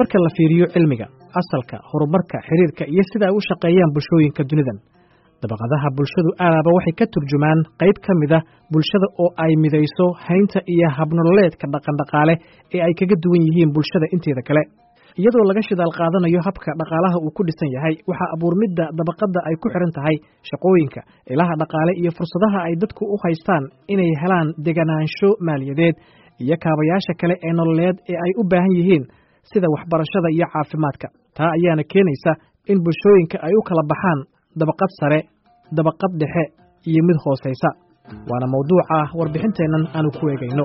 marka la fiiriyo cilmiga, asalka, horumarka, xiriirka iyo sida ay u shaqeeyaan bulshooyinka dunidan. dabaqadaha bulshadu aalaaba waxay ka turjumaan qayb ka mid ah bulshada oo ay midayso haynta iyo habnololeedka dhaqan-dhaqaale ee ay kaga duwan yihiin bulshada inteeda kale. iyadoo laga shidaal qaadanayo habka dhaqaalaha uu ku dhisan yahay, waxaa abuurmidda dabaqadda ay ku xiran tahay shaqooyinka, ilaha dhaqaale iyo fursadaha ay dadku u haystaan inay helaan deganaansho maaliyadeed iyo kaabayaasha kale ee nololeed ee ay u baahan yihiin sida waxbarashada iyo caafimaadka. taa ayaana keenaysa in bulshooyinka ay u kala baxaan dabaqad sare, dabaqad dhexe iyo mid hoosaysa. waana mawduuca warbixinteennan aanu ku eegayno.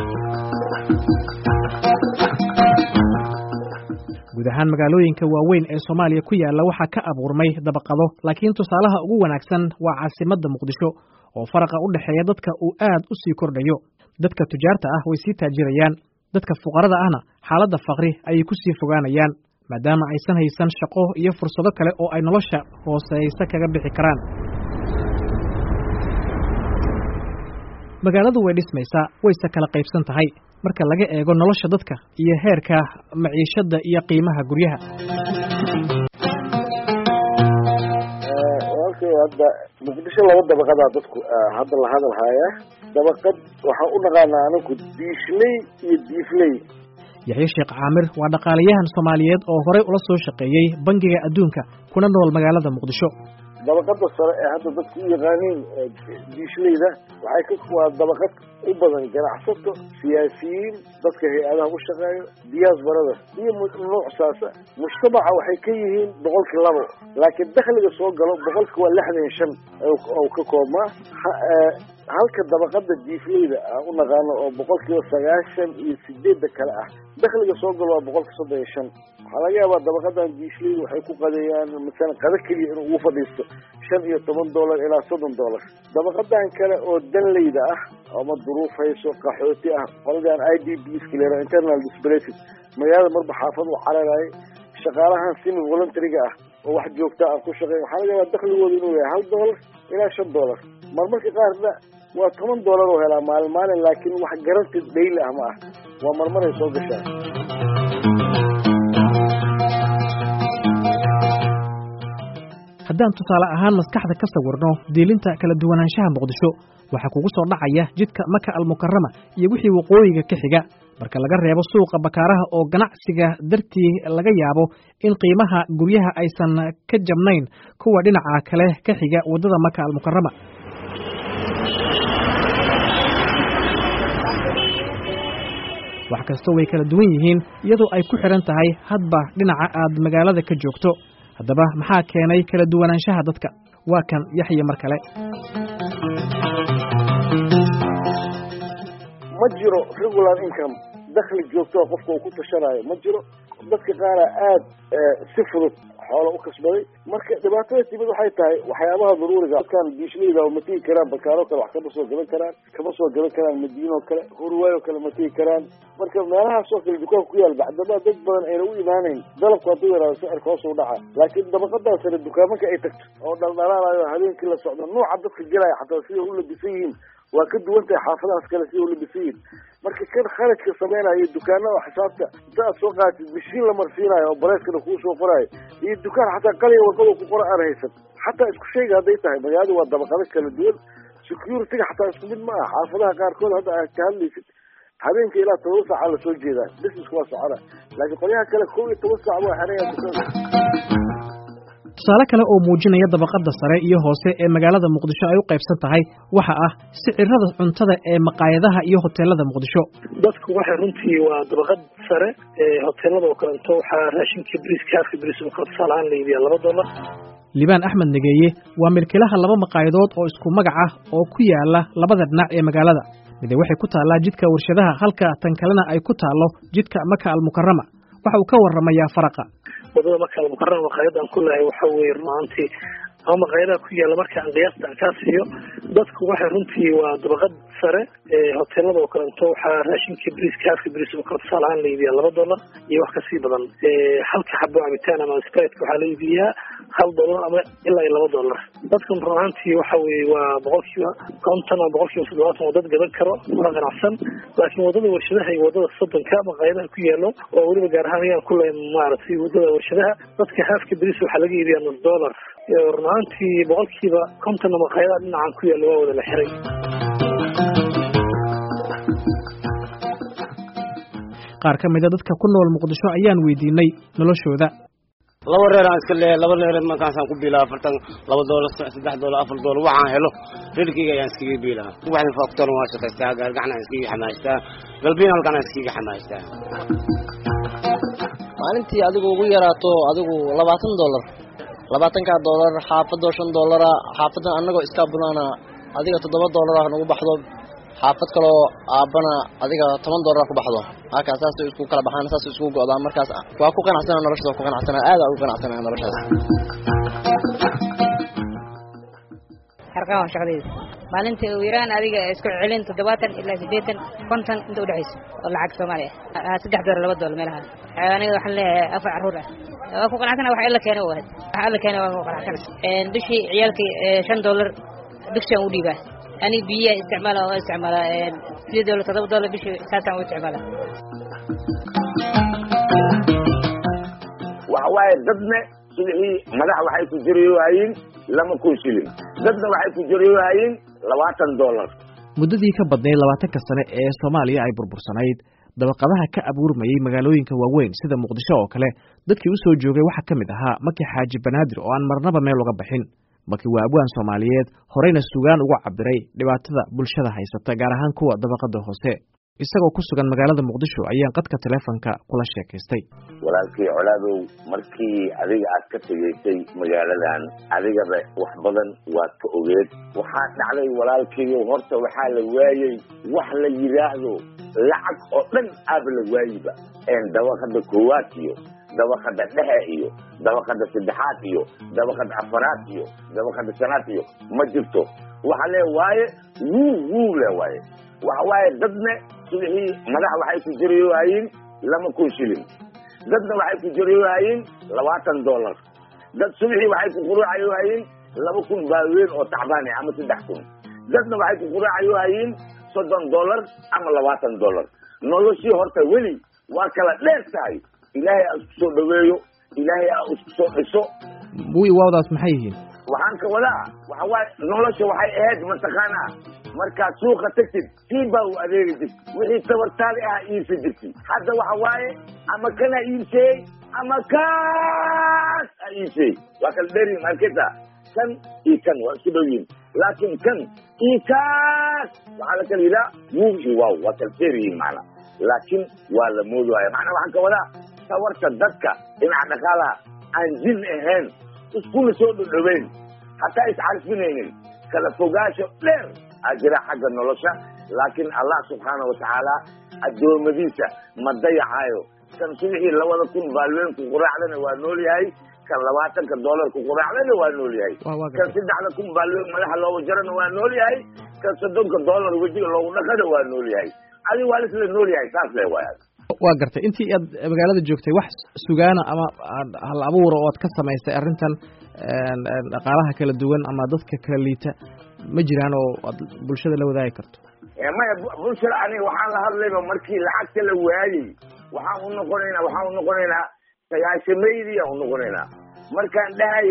guud ahaan magaalooyinka waaweyn ee Soomaaliya ku yaala waxaa ka abuurmay dabaqado, laakiin tusaalaha ugu wanaagsan waa caasimadda Muqdisho oo faraqa u dhaxeeya dadka uu aad u sii kordhayo. dadka tujaarta ah way sii taajirayaan, dadka fuqarada ahna xaaladda faqri ayay ku sii fogaanayaan maadaama aysan haysan shaqo iyo fursado kale oo ay nolosha hooseysa kaga bixi karaan. magaaladu way dhismaysaa, wayse kala qaybsan tahay marka laga eego nolosha dadka iyo heerka maciishada iyo qiimaha guryaha. hadda Muqdisho laba dabaqada dadku hadda la hadal haya. dabaqad waxa u naqaanaa anagu diishley iyo diifley. Yaxye Sheekh Caamir waa dhaqaalayahan Soomaaliyeed oo hore ula soo shaqeeyay Bangiga Adduunka kuna nool magaalada Muqdisho. dabaqada sare ee hadda dadku u yaqaaniin diishleyda waxay ka waa dabaqad u badan ganacsato, siyaasiyiin, dadka hay'adaha u shaqeeyo, diyaasbarada iyo nuucsaasa. mujtamaca waxay ka yihiin 2%, laakiin dakhliga soo galo 65% oo ka koobmaa. halka dabaqada diifleyda u naqaano oo 98% kale ah, dakhliga soo galo waa 35%. waxaa laga yaabaa dabaqadan diifleyda waxay ku qadeeyaan مثلا qada keliya inuu ugu fadhiisto $15 ilaa $30. dabaqadan kale oo danleyda ah ama duruuf hayso, qaxooti ah, qoladan IDPs kale internal displaced, magaalada marba xaafad u cararayay, shaqaalahan semi voluntary ah oo wax joogta ah ku shaqeeya, waxaa laga yaabaa dakhligooda inuu yahay $1 ilaa $5. marmarka qaarna waa $10 oo helaa maalin, laakiin wax garanti daily ah ma ah, waa marmaray soo gashaa. haddaan tusaale ahaan maskaxda ka sawirno diilinta kala duwanaanshaha Muqdisho, waxaa kugu soo dhacaya jidka Maka al-Mukarrama iyo wixii waqooyiga ka xiga, marka laga reebo suuqa bakaaraha oo ganacsiga dartii laga yaabo in qiimaha guryaha aysan ka jabnayn kuwa dhinaca kale ka xiga wadada Maka al-Mukarrama. wax kasta way kala duwan yihiin iyadoo ay ku xiran tahay hadba dhinaca aad magaalada ka joogto. haddaba maxaa keenay kala duwanaanshaha dadka? waa kan Yaxye mar kale. ma jiro regular income, dakhli joogto qofka uu ku tashanayo ma jiro. dadka qaar aad si fudud xoolo u kasbaday. marka dhibaatada timid waxay tahay waxyaabaha daruuriga dadkan diishleyda oo matigi karaan bakaaro kale wax kama soo gaban karaan madiino kale, hurwaayo kale matigi karaan. marka meelahaas oo kale dukaan ku yaal bacdaba dad badan ayna u imaanayn, dalabku hadduu yaraado sicirka hoos u dhaca. laakiin dabaqadan sare dukaamanka ay tagto oo dhaldhalaalayo habeenkii la socdo, nooca dadka gelaya xataa sida u labisan yihiin waa ka duwan tahay xaafadahaas kale sida u labisan yihiin. marka kan kharajka sameynaayo dukaanada xisaabta inta aad soo qaatid mishiin la marsiinayo oo bareeskana kuu soo qorayo, iyo dukaan xataa qaliya warqada ku qora aan haysan, xataa isku shayga hadday tahay magaalada waa dabaqado kala duwan. security-ga xataa isku mid ma aha. xaafadaha qaarkood hadda aad ka hadlaysid habeenkii ilaa 7 saac la soo jeedaa, business waa socona, laakiin qolyaha kale 11 saac waa xirayaan dukaanka. tusaale kale oo muujinaya dabaqada sare iyo hoose ee magaalada Muqdisho ay u qaybsan tahay waxa ah sicirrada cuntada ee maqaayadaha iyo hoteelada Muqdisho. dadku waxay runtii waa dabaqad sare ee hoteelada oo kale waxaa raashinka bariiska oo kala leeyahay $2. Libaan Axmed Nageeye waa milkiilaha 2 maqaayadood oo isku magac ah oo ku yaala labada dhinac ee magaalada. mid waxay ku taalaa jidka warshadaha halka tan kalena ay ku taalo jidka Maka al-Mukarrama. waxa uu ka warramayaa faraqa. wadada Maka al-Mukarrama maqaayadan ku leeyahay waxa weeye runtii ama maqaayadaha ku yaala marka aan qiyaasta ka siiyo, dadku waxay runtii waa dabaqad sare hoteelada oo kalento waxaa raashinka briiska haafka briis oo kale tusaale ahaan la iibiyaa $2 iyo wax kasii badan. halka xabo cabitaan ama sprite waxaa la iibiyaa $1 ama ilaa $2. dadkan run ahaantii waxa weeye waa 50% ama 70% oo dad gadan karo una ganacsan, laakiin wadada warshadaha iyo wadada soddonka maqaayadaha ku yaalo oo weliba gaar ahaan ayaan ku leeyahay maaragtay wadada warshadaha dadka haafka briis waxaa laga iibiyaa $1. run ahaantii 50% maqaayadaha dhinacan ku yaalo waa wada la xiray. qaar ka mid a dadka ku nool Muqdisho ayaan weydiinay noloshooda. laba reer aan iska leeyahay, laba reer markaasaan ku biilaa $40, $2, $3, $4 waxaan helo reerkayga ayaan iskaga biilaa. waxay faaqtoon waa shaqaystaa, gaargacan aan iskaga xamaastaa, galbiin halkan aan iskaga xamaastaa. maalintii adigu ugu yaraato adigu $20, $20 xaafadoo $5, xaafadan anagoo iska bunaana adiga $7 nagu baxdo, xaafad kaloo aabana adiga $10 ku baxdo. halkaas saas isku kala baxaan, saas isku go'daan. markaas waa ku qanacsanaa noloshada, ku qanacsanaa, aad ugu qanacsanaa noloshaas. harqaan shaqadiisa maalintii ugu yaraan adiga isku celin 70 ilaa 80 50 inta u dhaxayso oo lacag Soomaaliya $3 $2 meelaha. aniga waxaan leeyahay 4 caruur ah, waa ku qanacsanaa. waxa ila keenay waa ku qanacsanaa. bishii ciyaalkii $5 bishii u dhiibaa. ani biyo isticmaala $7 bishii saasaan u isticmaala. waxa waaye dadna sidii madax waxay ku jiriyeen 2 shilin, dadna waxay ku jiriyeen $20. muddadii ka badnayd 20 sano ee Soomaaliya ay burbursanayd, dabaqadaha ka abuurmayay magaalooyinka waaweyn sida Muqdisho oo kale, dadkii u soo joogay waxa ka mid ahaa Maki Xaaji Banaadir oo aan marnaba meel uga bixin. Maki waa abwaan Soomaaliyeed, horeyna suugaan uga cabiray dhibaatada bulshada haysata, gaar ahaan kuwa dabaqada hoose. isagoo ku sugan magaalada Muqdisho ayaan qadka telefoonka kula sheekaystay. walaalkii colaadow, markii adiga aad ka tegaysay magaaladan, adigaba wax badan waad ka ogeed. waxaa dhacday walaalkiiyo, horta waxaa la waayey wax la yidhaahdo lacag oo dhan aaba la waayiba. dabaqada koowaad iyo dabaqada dhexe iyo dabaqada saddexaad iyo dabaqada afaraad iyo dabaqada shanaad iyo ma jirto. waxa le waaye wuu le waaye. waxa waaye dadna sidii madax waxay ku jiriyeen 2 shilin, dadna waxay ku jiriyeen $20. dad sidii waxay ku quraacayeen 2,000 baaweyn oo tacbaan ama 3,000. dadna waxay ku quraacayeen $30 ama $20. noloshii horta weli waa kala dheer tahay. ilaahay aad ku soo dhaweeyo, ilaahay aad ku soo dhiso. waawdaas maxay yihiin? waxaan ka wadaa waxa waaye nolosha waxay ahayd mataqaanaa markaad suuqa tagtid kiibaa u adeegi jirtay, wixii tabartaadi ah iibsa jirtay. hadda waxa waaye ama kana iibsayey ama kaas a iibsayey. waa kala dheeriin marketa, kan iyo kan waa isku dhow yihiin, laakiin kan iyo kaas waxaa la kala yidhaha wuu iyo waaw, waa kala dheeriyiin macna, laakiin waa la moodi waaya. macnaa waxaan ka wadaa tawarta dadka dhinaca dhaqaalaha aan jin ahayn, iskuna soo dhodhoweyn, hataa iscarfinaynin, kala fogaasho dheer aa jira xagga nolosha. laakiin allah subxaana watacaala addoommadiisa ma dayacaayo. kan sidii 2,000 baalweyn ku quraacdana waa nool yahay, kan $20 ku quraacdana waa nool yahay, kan 3,000 baalweyn madaxa loogu jarana waa nool yahay, kan $30 wejiga loogu dhaqana waa nool yahay. adiga waa lisla nool yahay, saas le waaya. waa gartay. intii aad magaalada joogtay wax sugaana ama hal abuur oo aad ka samaysay arrintan dhaqaalaha kala duwan ama dadka kala liita ma jiraan oo aad bulshada la wadaagi karto? maya bulshada aniga waxaan la hadlayba markii lacagta la waayey. waxaan u noqonaynaa sagaashameydii aan u noqonaynaa. markaan dhahay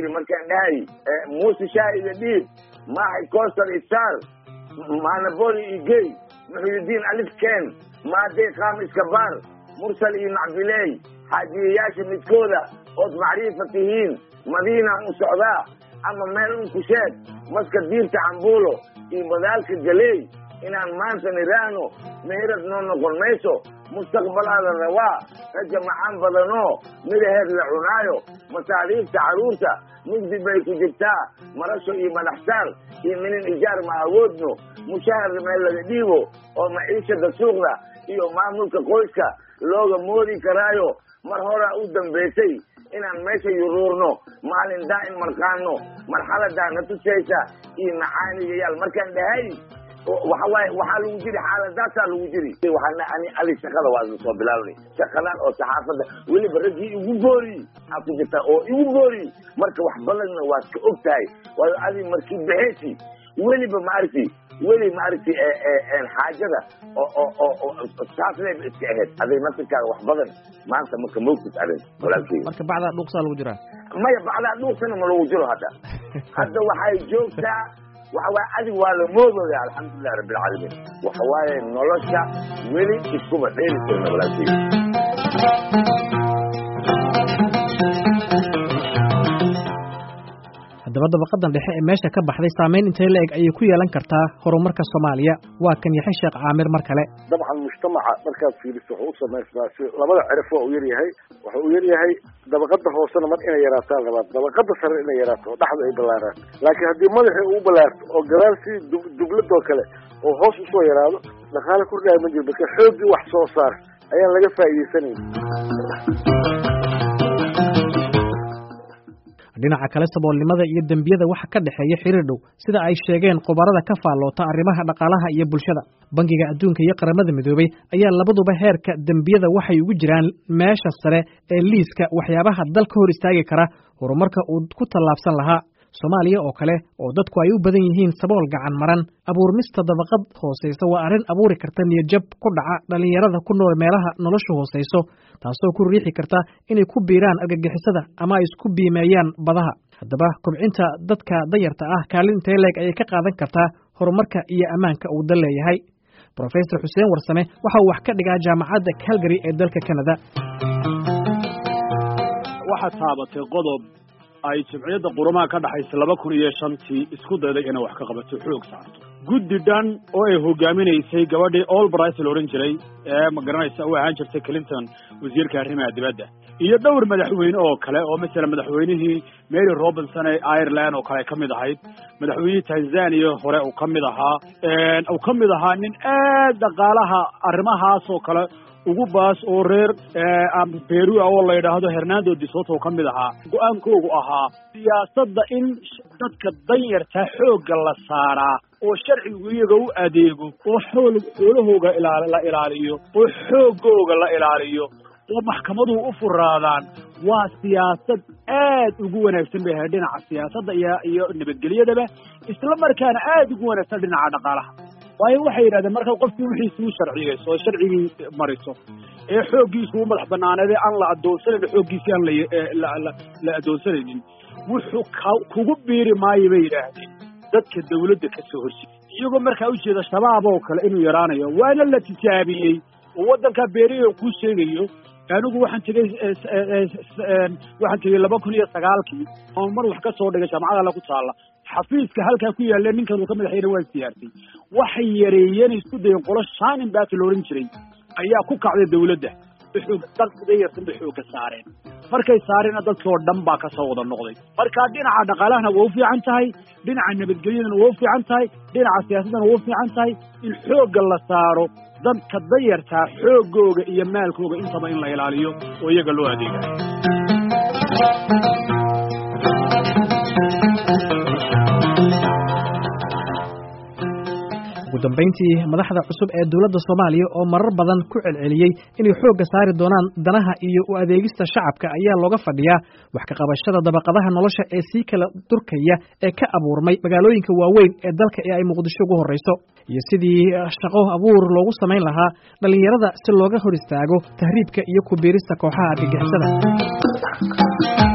muuse shaahiga dhiib, maahay coastal star, maanaboli iyo gey, muxuudiin alifkeen, maadey qaam iskabaar, mursal iyo macbiley, xaajiyayaasha midkooda ood macriifa tihiin, madiinaan u socdaa ama meel un ku sheeg, maska diirta cambuulo iyo madaalka galey, inaan maanta niraahno meherad noo noqon mayso, mustaqbalaada rawaa raja macaan badanoo midaheed la cunaayo, masaariifta carruurta mugdi bay ku jirtaa, marasho iyo madaxsaar iyo minin ijaar ma awoodno, mushahar meel laga dhiibo oo maciishada suuqda iyo maamulka qoyska looga moodi karaayo. mar horaa u dambaysay inaan meesha yuruurno, maalin daa'im marqaano, marxaladaa na tusaysa iyo macaanigayaal. markaan dhahay waxawaaye waxaa lagu jiri xaaladaasaa lagu jiri waxaana ali shaqada waa soo bilaabnay shaqadan oo saxaafadda weliba raggii igu booriyey aa ku jirtaa oo igu booriyey marka wax badanna waad ka og tahay waayo adi markii baxeysii weliba maaragti xaajada saasnayba iska ahayd aday naftirkaaga wax badan maanta marka mawkid arin walaalkeyga marka bacdaa dhuuqsaa lagu jiraa maya bacdaa dhuuqsana ma lagu jiro hadda waxay joogtaa waxawaaye adig waa la moodooya alxamdulilah rabbilcaalamiin waxawaaye nolosha weli iskuma dheeli karna walaalkeyga haddaba dabaqadan dhexe ee meesha ka baxday saamayn intee la eg ayay ku yeelan kartaa horumarka Soomaaliya waa kan Yaxay Sheekh Caamir mar kale dabcan mujtamaca markaad fiiriso wuxuu u samaysmaa labada cirif waa u yaryahay wuxuu u yaryahay dabaqada hoosena mar inay yaraataan labaad dabaqada sare inay yaraato dhaxda ay ballaaraan laakiin haddii madaxii uu ballaarto oo gadaal si dubladoo kale oo hoos usoo yaraado dhaqaale kordhaya ma jiro marka xooggii wax soo saar ayaan laga faa'iidaysanayn dhinaca kale saboolnimada iyo dembiyada waxa ka dhaxeeya xiriir dhow sida ay sheegeen qobarada ka faalloota arrimaha dhaqaalaha iyo bulshada bangiga adduunka iyo qaramada midoobay ayaa labaduba heerka dembiyada waxay ugu jiraan meesha sare ee liiska waxyaabaha dalka hor istaagi kara horumarka uu ku tallaabsan lahaa Soomaaliya oo kale oo dadku ay u badan yihiin sabool gacan maran abuurmista dabaqad hooseysa waa arrin abuuri karta niyad jab ku dhaca dhalinyarada ku nool meelaha noloshu hooseyso taasoo ku riixi karta inay ku biiraan argagixisada ama ay isku biimeeyaan badaha haddaba kobcinta dadka danyarta ah kaalintee leeg ayay ka qaadan kartaa horumarka iyo ammaanka uu dal leeyahay Professor Xuseen Warsame waxa uu wax ka dhigaa jaamacadda Calgary ee dalka Canada waxa taabatay qodob ay jimciyadda qurumaha ka dhaxaysa 2005 isku dayday inay wax ka qabato xoog saarto guddi dhan oo ay hogaaminaysay gabadhii Albright la oran jiray ee ma garanaysa oo ahaan jirtay Clinton wasiirka arrimaha dibadda iyo dhowr madaxweyne oo kale oo mesela madaxweynihii Mary Robinson ee Ireland oo kale ka mid ahayd madaxweynihii Tanzania hore oo ka mid ahaa nin aad dhaqaalaha arrimahaas oo kale ugu baas oo reer Peru oo la yiraahdo Hernando de Soto ka mid ahaa go'aankoodu ahaa siyaasadda in dadka danyarta xoog la saaraa oo sharcigu iyaga u adeego oo xoolahooga la ilaaliyo oo xoogooga la ilaaliyo oo maxkamaduhu u furaadaan waa siyaasad aad ugu wanaagsan bay ahayd dhinaca siyaasadda iyo nabadgelyadaba isla markaana aad ugu wanaagsan dhinaca dhaqaalaha waayo waxay yidhahdeen marka qofkii wixiisa u sharciyeyso oo sharcigii mariso ee xooggiisu u madax bannaanaaday aan la adoonsanayn xooggiisii aan la adoonsanaynin wuxuu kugu biiri maayo bay yidhaahdeen dadka dawladda ka soo horjeeda iyagoo markaa u jeeda shabaab oo kale inuu yaraanayo waana la tijaabiyey oo waddanka beeriyo kuu sheegayo anigu waxaan tegey 2009 oo mar wax ka soo dhigay jaamacada la ku taala xafiiska halkaa ku yaalla ninkan uu ka madaxayna waan siyaartay waxay yareeyeen isku dayeen qolo shaanin baa la oran jiray ayaa ku kacday dawladda dayarsan bay xoogga saareen markay saareenna dadkii oo dhan baa ka soo wada noqday marka dhinaca dhaqaalahana waa u fiican tahay dhinaca nabadgelyadana waa u fiican tahay dhinaca siyaasaddana waa u fiican tahay in xoogga la saaro dadka dayartaa xoogooga iyo maalkooga intaba in la ilaaliyo oo iyaga loo adeegayo ugu dambeyntii madaxda cusub ee dawladda Soomaaliya oo marar badan ku celceliyay inay xoogga saari doonaan danaha iyo u adeegista shacabka ayaa looga fadhiyaa wax ka qabashada dabaqadaha nolosha ee sii kala durkaya ee ka abuurmay magaalooyinka waaweyn ee dalka ee ay Muqdisho ugu horeyso iyo sidii shaqo abuur loogu sameyn lahaa dhalinyarada si looga hor istaago tahriibka iyo ku biirista kooxaha argagixisada